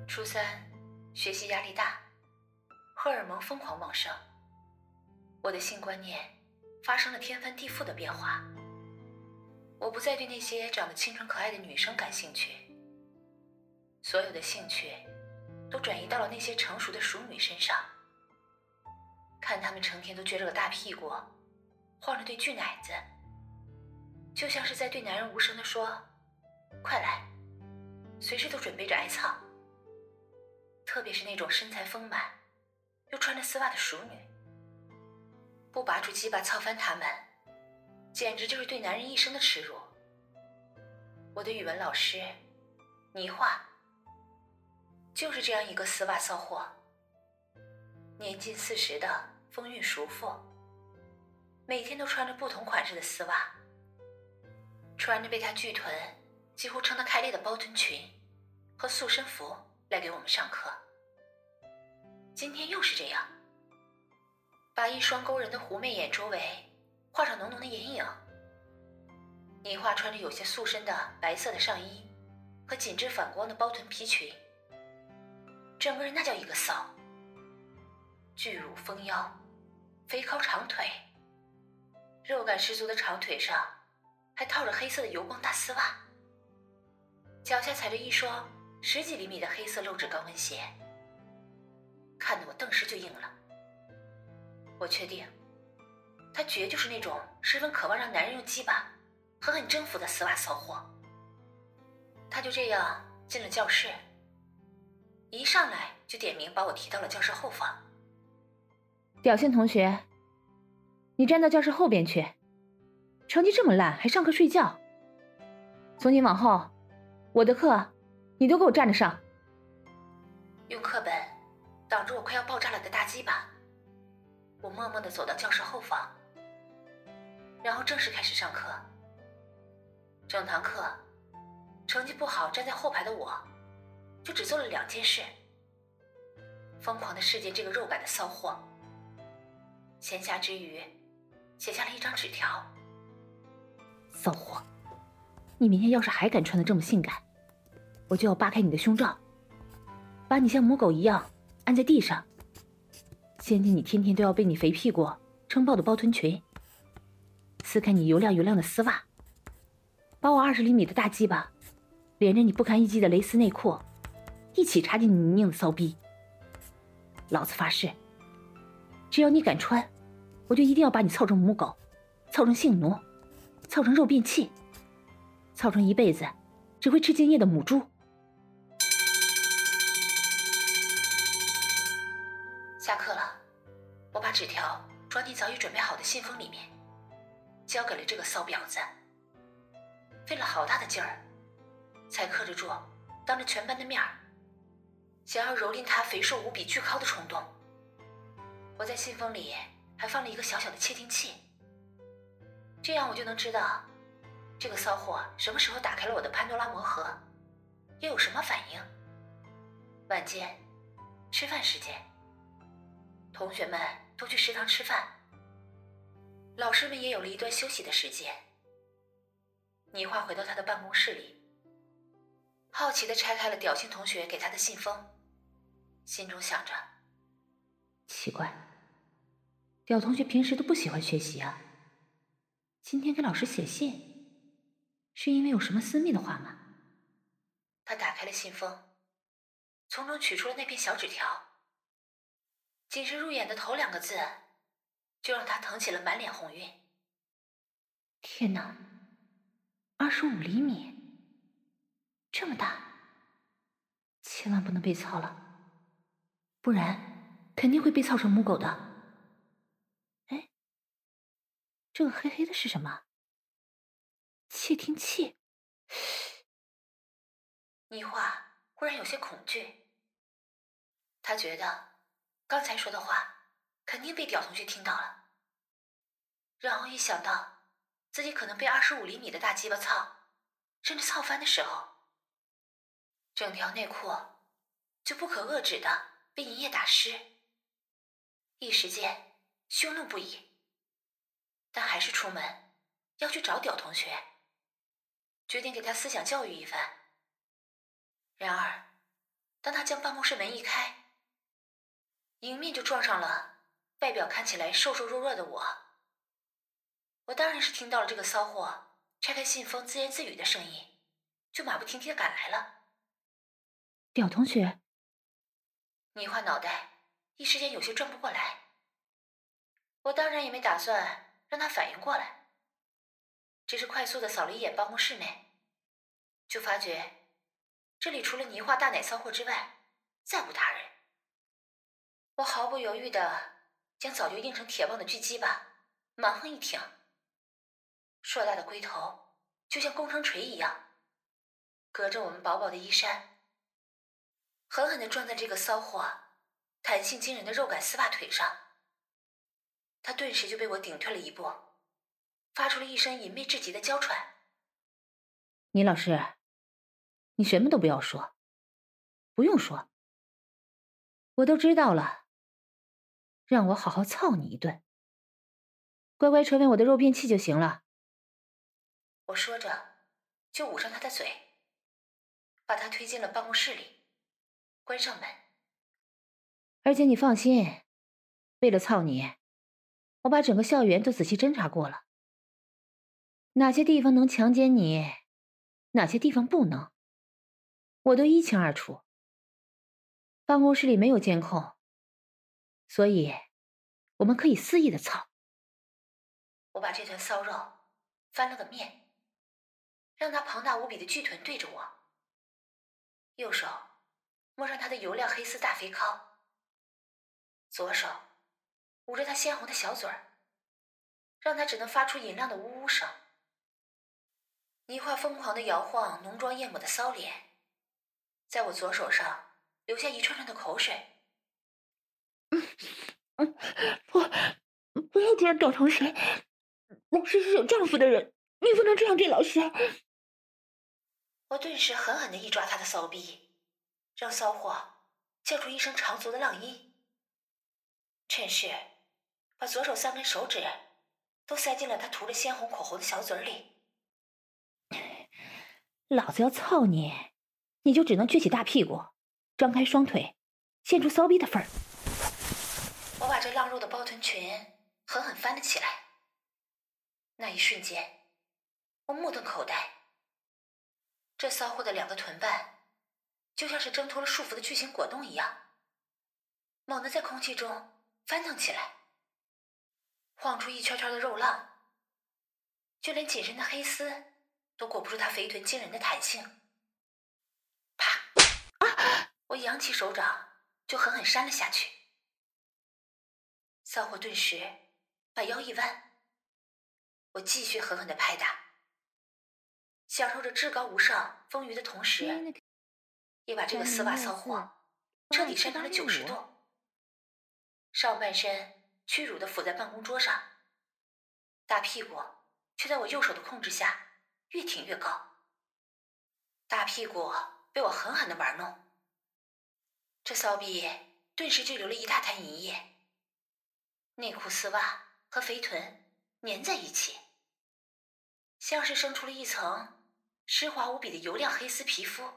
初三，学习压力大，荷尔蒙疯狂旺盛，我的性观念发生了天翻地覆的变化。我不再对那些长得清纯可爱的女生感兴趣，所有的兴趣都转移到了那些成熟的熟女身上。看她们成天都撅着个大屁股，晃着对巨奶子，就像是在对男人无声地说：快来，随时都准备着挨操。特别是那种身材丰满又穿着丝袜的熟女，不拔出鸡巴操翻她们，简直就是对男人一生的耻辱。我的语文老师倪化就是这样一个丝袜骚货，年近40的风韵熟妇，每天都穿着不同款式的丝袜，穿着被她巨臀几乎撑得开裂的包臀裙和塑身服来给我们上课。今天又是这样，把一双勾人的狐媚眼周围画上浓浓的眼影。倪化穿着有些塑身的白色的上衣和紧致反光的包臀皮裙，整个人那叫一个骚，巨乳丰腰，肥尻长腿，肉感十足的长腿上还套着黑色的油光大丝袜，脚下踩着一双10几厘米的黑色露趾高跟鞋，看得我顿时就硬了。我确定她绝就是那种十分渴望让男人用鸡巴狠狠征服的丝袜骚货。她就这样进了教室，一上来就点名把我提到了教室后方。 屌性同学，你站到教室后边去，成绩这么烂还上课睡觉，从今往后我的课你都给我站着上。 用课本挡住我快要爆炸了的大鸡巴，我默默地走到教室后方，然后正式开始上课。整堂课成绩不好站在后排的我就只做了2件事，疯狂地试验这个肉感的骚货，闲暇之余写下了一张纸条。 骚货，你明天要是还敢穿得这么性感，我就要扒开你的胸罩，把你像母狗一样按在地上，掀起你天天都要被你肥屁股撑爆的包臀裙，撕开你油亮油亮的丝袜，把我20厘米的大鸡巴连着你不堪一击的蕾丝内裤一起插进你泥泞的骚逼。老子发誓，只要你敢穿，我就一定要把你操成母狗，操成性奴，操成肉便器，操成一辈子只会吃精液的母猪。 下课了，我把纸条装进早已准备好的信封里面，交给了这个骚婊子。费了好大的劲儿，才克制住当着全班的面想要蹂躏他肥硕无比巨尻的冲动。我在信封里还放了一个小小的窃听器，这样我就能知道这个骚货什么时候打开了我的潘多拉魔盒，又有什么反应。晚间吃饭时间，同学们都去食堂吃饭，老师们也有了一段休息的时间。倪化回到他的办公室里，好奇地拆开了屌性同学给他的信封，心中想着， 奇怪，屌同学平时都不喜欢学习啊，今天给老师写信是因为有什么私密的话吗？ 他打开了信封，从中取出了那篇小纸条，仅是入眼的头2个字就让他腾起了满脸红晕。 天哪，25厘米，这么大，千万不能被操了，不然肯定会被操成母狗的。哎，这个黑黑的是什么？窃听器。 倪化忽然有些恐惧，他觉得刚才说的话肯定被屌同学听到了，然后一想到自己可能被25厘米的大鸡巴操，甚至操翻的时候，整条内裤就不可遏止的被银液打湿，一时间羞怒不已，但还是出门要去找屌同学，决定给他思想教育一番。然而当他将办公室门一开，迎面就撞上了外表看起来瘦瘦弱弱的我。我当然是听到了这个骚货拆开信封自言自语的声音，就马不停蹄地赶来了。 表同学， 倪化脑袋一时间有些转不过来，我当然也没打算让他反应过来，只是快速地扫了一眼办公室内，就发觉这里除了倪化大奶骚货之外再无他人。我毫不犹豫地将早就硬成铁棒的巨鸡巴蛮横一挺，硕大的龟头就像工程锤一样，隔着我们薄薄的衣衫，狠狠地撞在这个骚货弹性惊人的肉感丝袜腿上。他顿时就被我顶退了一步，发出了一声淫媚至极的娇喘。 倪老师，你什么都不要说，不用说，我都知道了。让我好好操你一顿，乖乖成为我的肉便器就行了。 我说着就捂上他的嘴，把他推进了办公室里，关上门。 而且你放心，为了操你，我把整个校园都仔细侦查过了，哪些地方能强奸你，哪些地方不能，我都一清二楚。办公室里没有监控，所以我们可以肆意的操。 我把这团骚肉翻了个面，让他庞大无比的巨臀对着我，右手摸上他的油亮黑丝大肥尻，左手捂着他鲜红的小嘴儿，让他只能发出淫浪的呜呜声。倪化疯狂地摇晃浓妆艳抹的骚脸，在我左手上留下一串串的口水。 不要这样，表同学，老师是有丈夫的人，你不能这样对老师。 我顿时狠狠地一抓他的骚逼，让骚货叫出一声长足的浪音，趁势把左手3根手指都塞进了他涂着鲜红口红的小嘴里。 老子要操你，你就只能撅起大屁股，张开双腿，现出骚逼的份儿。 我把这浪肉的包臀裙狠狠翻了起来，那一瞬间我目瞪口呆。这骚货的2个臀瓣就像是挣脱了束缚的巨型果冻一样，猛地在空气中翻腾起来，晃出一圈圈的肉浪，就连紧身的黑丝都裹不住他肥臀惊人的弹性。啪！我扬起手掌就狠狠扇了下去。骚货顿时把腰一弯，我继续狠狠地拍打，享受着至高无上丰腴的同时，也把这个丝袜骚货彻底扇成了90度。上半身屈辱地俯在办公桌上，大屁股却在我右手的控制下越挺越高。大屁股被我狠狠地玩弄，这骚逼顿时就流了一大滩淫液，内裤、丝袜和肥臀粘在一起，像是生出了一层湿滑无比的油亮黑丝皮肤。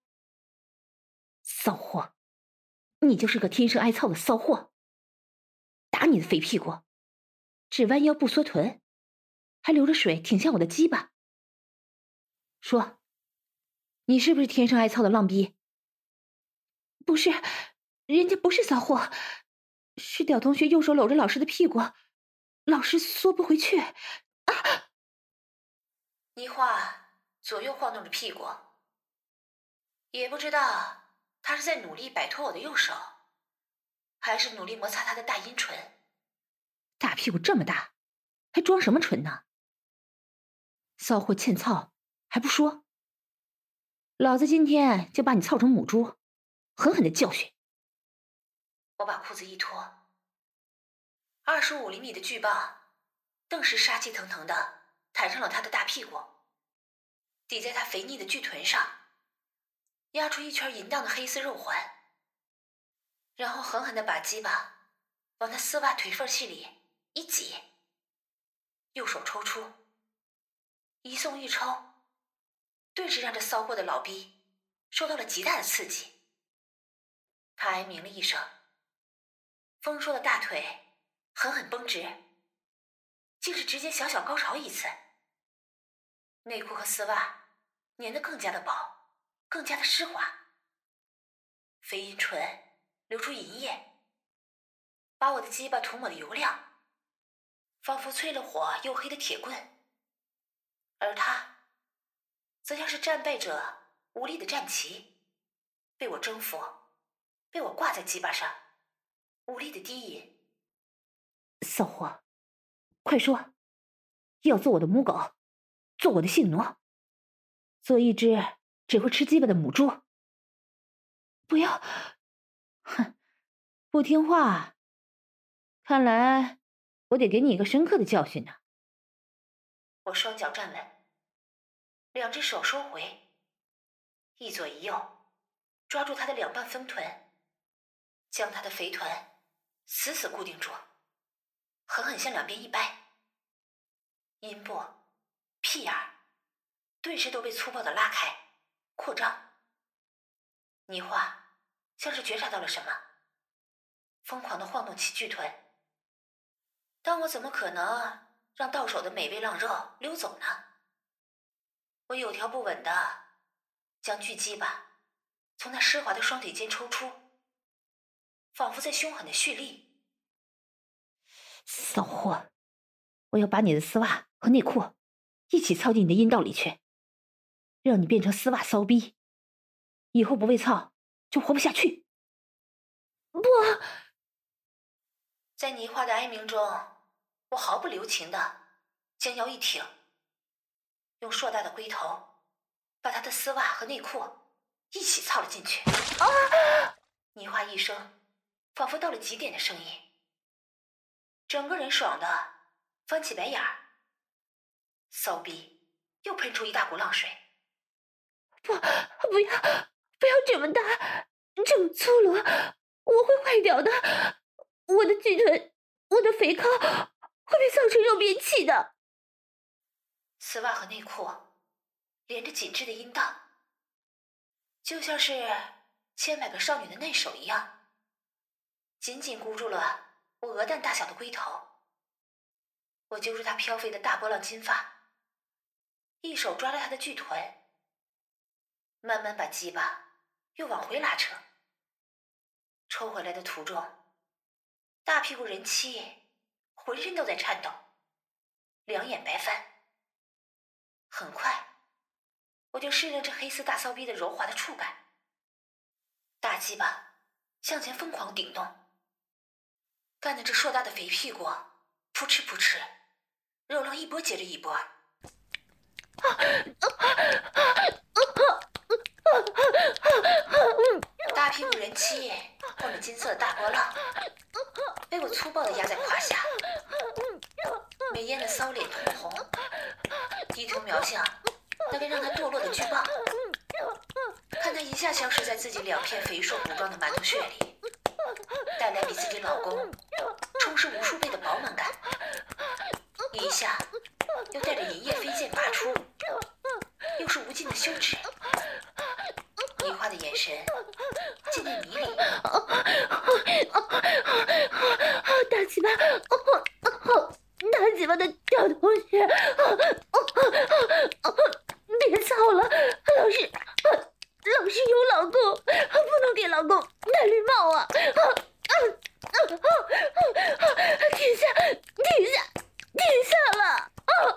骚货，你就是个天生爱操的骚货！打你的肥屁股，只弯腰不缩臀，还流着水挺向我的鸡巴。说，你是不是天生爱操的浪逼？不是，人家不是骚货，是屌同学右手搂着老师的屁股，老师缩不回去。 倪化左右晃动着屁股，也不知道他是在努力摆脱我的右手，还是努力摩擦他的大阴唇。 大屁股这么大，还装什么纯呢？骚货欠操还不说，老子今天就把你操成母猪，狠狠的教训。 我把裤子一脱，25厘米的巨棒顿时杀气腾腾的弹上了他的大屁股，抵在他肥腻的巨臀上，压出一圈淫荡的黑丝肉环，然后狠狠的把鸡巴往他丝袜腿缝隙里一挤，右手抽出，一送一抽，顿时让这骚货的老逼受到了极大的刺激。 他哀鸣了一声，丰硕的大腿狠狠绷直，竟是直接小小高潮一次。内裤和丝袜粘得更加的薄，更加的湿滑，非阴唇流出银液，把我的鸡巴涂抹的油亮，仿佛淬了火黝黑的铁棍。而他则像是战败者无力的战旗，被我征服，被我挂在鸡巴上，无力的低吟。 骚货，快说，要做我的母狗，做我的性奴，做一只只会吃鸡巴的母猪。不要！哼，不听话，看来我得给你一个深刻的教训呢。 我双脚站稳，两只手收回，一左一右抓住他的两半丰臀，将他的肥臀死死固定住，狠狠向两边一掰，阴部、屁眼儿顿时都被粗暴地拉开、扩张。倪化像是觉察到了什么，疯狂地晃动起巨臀。但我怎么可能让到手的美味浪肉溜走呢？我有条不紊地将巨鸡巴从那湿滑的双腿间抽出，仿佛在凶狠的蓄力。 骚货，我要把你的丝袜和内裤一起操进你的阴道里去，让你变成丝袜骚逼，以后不被操就活不下去。不！ 在倪化的哀鸣中，我毫不留情地将腰一挺，用硕大的龟头把他的丝袜和内裤一起操了进去。倪化一声仿佛到了极点的声音，整个人爽的翻起白眼儿，骚逼又喷出一大股浪水。 不要这么大，这么粗鲁，我会坏掉的。我的巨臀，我的肥胯会被操成肉便器的。 丝袜和内裤连着紧致的阴道，就像是千百个少女的嫩手一样，紧紧箍住了我鹅蛋大小的龟头。我揪住她飘飞的大波浪金发，一手抓了她的巨臀，慢慢把鸡巴又往回拉扯。抽回来的途中，大屁股人妻浑身都在颤抖，两眼白翻。很快我就适应这黑丝大骚逼的柔滑的触感，大鸡巴向前疯狂顶动，干得这硕大的肥屁股扑哧扑哧，肉浪一波接着一波。大屁股人妻晃着金色的大波浪，被我粗暴地压在胯下，美艳的骚脸通红，低头瞄向那个让他堕落的巨棒，看他一下消失在自己两片肥硕鼓壮的馒头穴里，带来比自己老公充实无数倍的饱满感，一下又带着银液飞溅拔出，又是无尽的羞耻。倪化的眼神渐渐迷离。 大鸡巴，大鸡巴的小同学，别操了，老是有老公，不能给老公戴绿帽啊！停下了！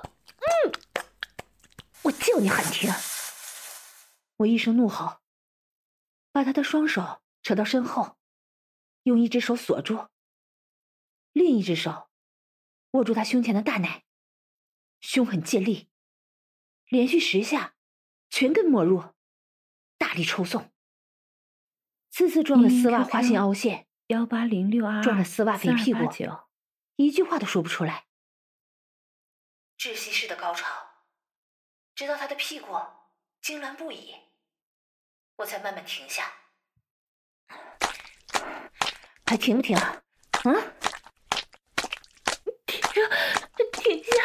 我叫你喊停！我一声怒吼，把他的双手扯到身后，用一只手锁住，另一只手握住他胸前的大奶，凶狠借力，连续10下全根没入，大力抽送。次次撞的丝袜花心凹陷 180622 撞的丝袜肥屁股，一句话都说不出来。 窒息式的高潮，直到他的屁股痉挛不已，我才慢慢停下。 还停不停？啊？停下！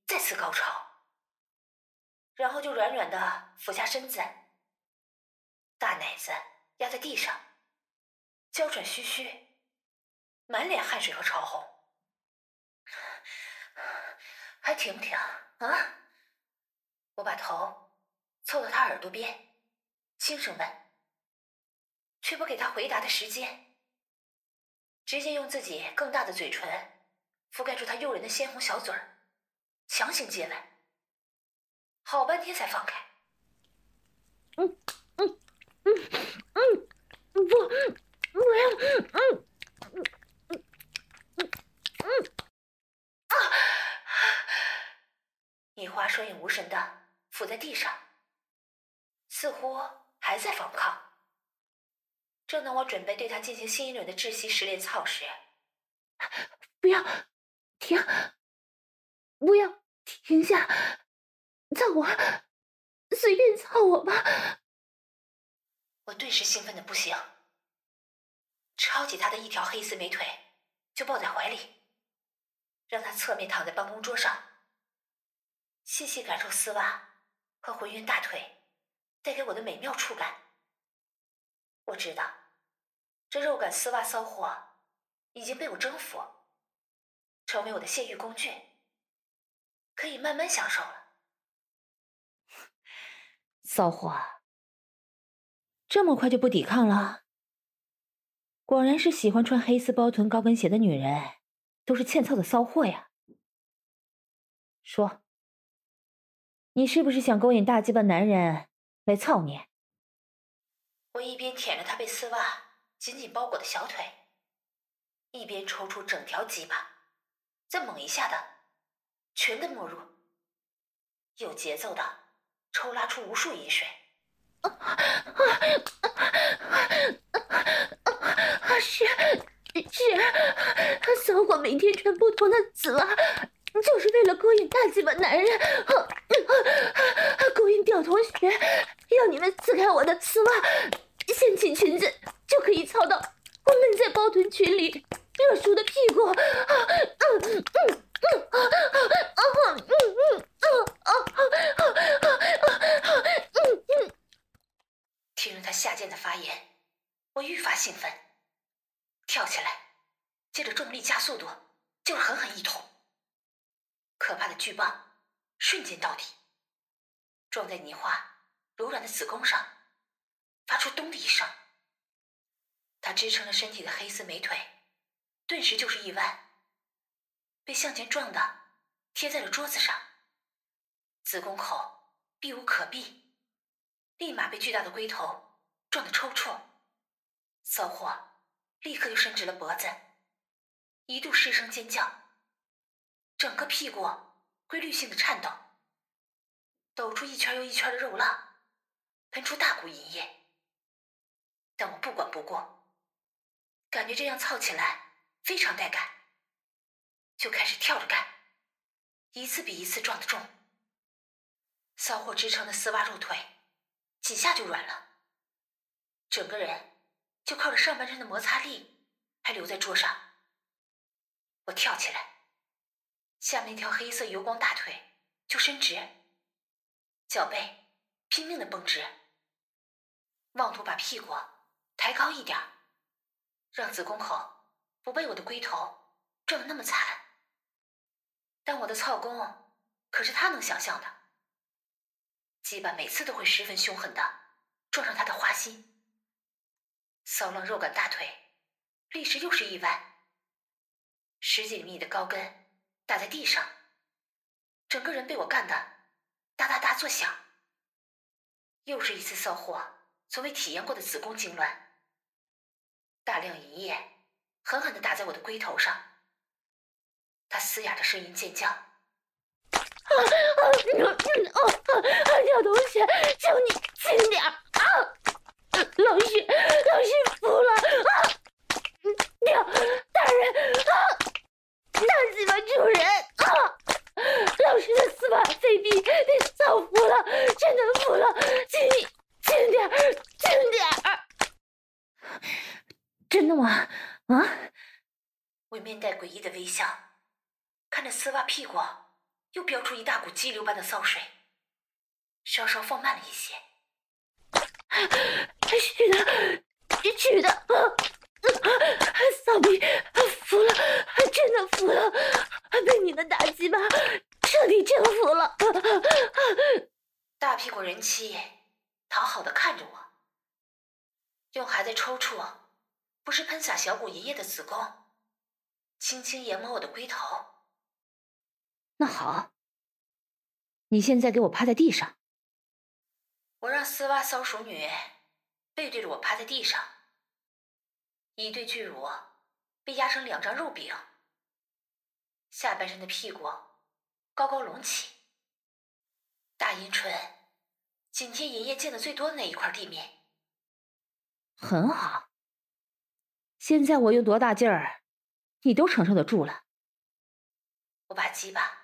再次高潮，然后就软软的俯下身子，大奶子压在地上，娇喘吁吁，满脸汗水和潮红。还挺不挺啊？我把头凑到他耳朵边，轻声问，却不给他回答的时间，直接用自己更大的嘴唇覆盖住他诱人的鲜红小嘴儿，强行接吻，好半天才放开。 不要， 一花双眼无神的伏在地上，似乎还在反抗。正当我准备对他进行新一轮的窒息实连操时， 不要停，不要停下，操我，随便操我吧！ 我顿时兴奋的不行，抄起他的一条黑丝美腿就抱在怀里，让他侧面躺在办公桌上，细细感受丝袜和浑圆大腿带给我的美妙触感。我知道这肉感丝袜骚货已经被我征服，成为我的泄欲工具，可以慢慢享受了。 骚货，这么快就不抵抗了？果然是喜欢穿黑丝包臀高跟鞋的女人都是欠操的骚货呀。说，你是不是想勾引大鸡巴男人来操你？ 我一边舔着他被丝袜紧紧包裹的小腿，一边抽出整条鸡巴，再猛一下的全根没入，有节奏的抽拉出无数饮水。 是，骚货每天穿不同的丝袜，就是为了勾引大鸡巴男人，勾引屌同学，要你们撕开我的丝袜，掀起裙子，就可以操到我闷在包臀群里热熟的屁股。 听着他下贱的发言，我愈发兴奋，跳起来，借着重力加速度，就是狠狠一捅。可怕的巨棒瞬间到底，撞在泥化柔软的子宫上，发出咚的一声。他支撑着身体的黑丝美腿顿时就是一弯，被向前撞的贴在了桌子上，子宫口避无可避，立马被巨大的龟头撞得抽搐。骚货立刻就伸直了脖子，一度失声尖叫，整个屁股规律性的颤抖，抖出一圈又一圈的肉浪，喷出大股淫液。但我不管不顾，感觉这样操起来非常带感，就开始跳着干，一次比一次撞得重。骚货支撑的丝袜肉腿几下就软了，整个人就靠着上半身的摩擦力还留在桌上。我跳起来，下面那条黑色油光大腿就伸直，脚背拼命的绷直，妄图把屁股抬高一点，让子宫口不被我的龟头撞得那么惨。但我的操功可是他能想象的，鸡巴每次都会十分凶狠的撞上他的花心。骚浪肉感大腿立时又是一弯，10几米的高跟打在地上，整个人被我干得哒哒哒作响。又是一次骚货从未体验过的子宫痉挛，大量淫液狠狠地打在我的龟头上，他嘶哑着声音尖叫： 小同学，求你轻点啊！老师服了啊！大人啊！大鸡巴主人啊！老师的丝袜飞臂被操服了，真的服了，请你轻点儿！真的吗？啊？ 我面带诡异的微笑，看着丝袜屁股又飙出一大股激流般的骚水，稍稍放慢了一些。 许的，扫地服了，真的服了，被你的打击吧，彻底征服了。 大屁股人妻讨好的看着我，用还在抽搐，不是喷洒小骨爷爷的子宫，轻轻研磨我的龟头。 那好，你现在给我趴在地上。 我让丝袜骚鼠女背对着我趴在地上，一对巨乳被压成2张肉饼，下半身的屁股高高隆起，大阴唇紧贴爷爷见的最多的那一块地面。 很好，现在我用多大劲儿，你都承受得住了。 我把鸡巴